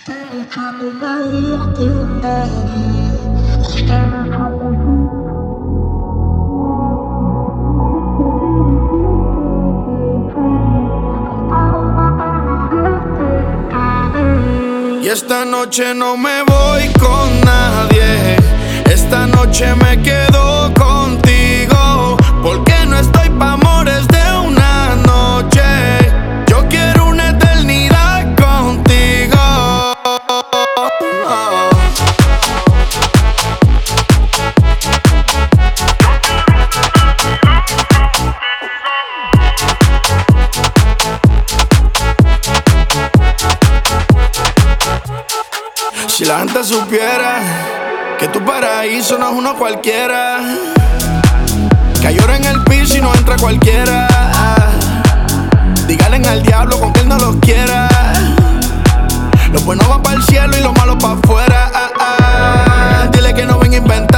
Y esta noche no me voy con nadie. Esta noche me quedo contigo. Porque no estoy pa' amores de una noche. Yo quiero una eternidad contigo. Si la gente supiera que tu paraíso no es uno cualquiera, que llora en el piso y no entra cualquiera. Díganle al diablo con que él no los quiera. Los buenos van para el cielo y los malos para afuera. Dile que no ven a inventar.